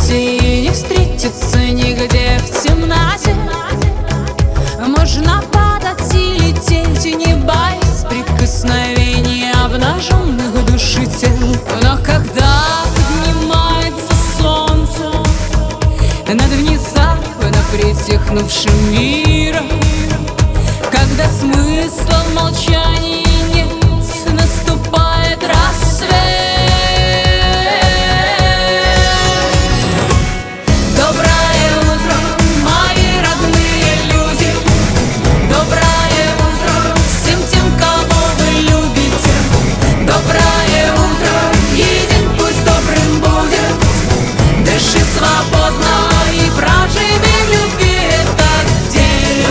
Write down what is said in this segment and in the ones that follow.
свете и не встретиться нигде в темноте. Можно падать и лететь, не боясь прикосновения обнаженных души тел. Но когда поднимается солнце над внезапно притихнувшим миром, когда смысла в молчании нет, наступает рассвет. Доброе утро, мои родные люди, доброе утро всем тем, кого вы любите. Доброе утро, и день пусть добрым будет. Дыши свободно и проживи в любви этот день.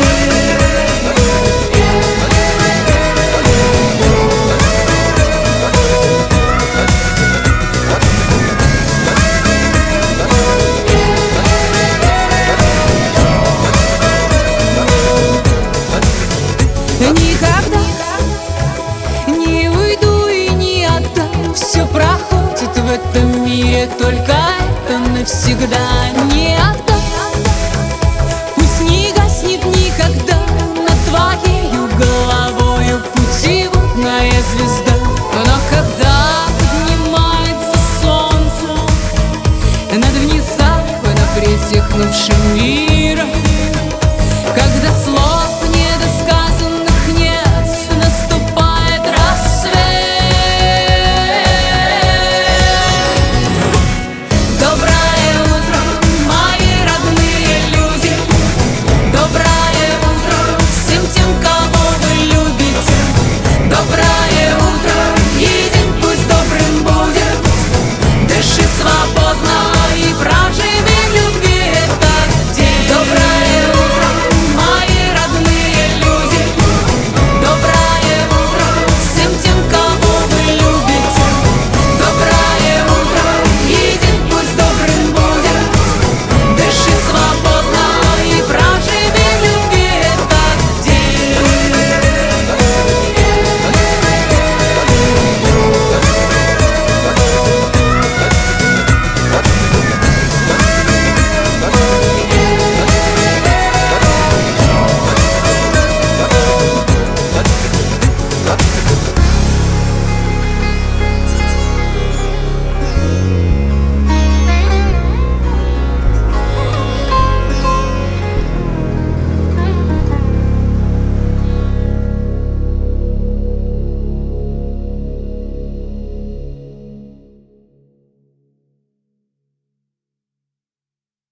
Никогда не уйду и не отдам. Все проходит в этом мире, только это навсегда не отдам. Пусть не гаснет никогда над твоею головою путеводная звезда. Но когда поднимается солнце над внезапно притихнувшим миром,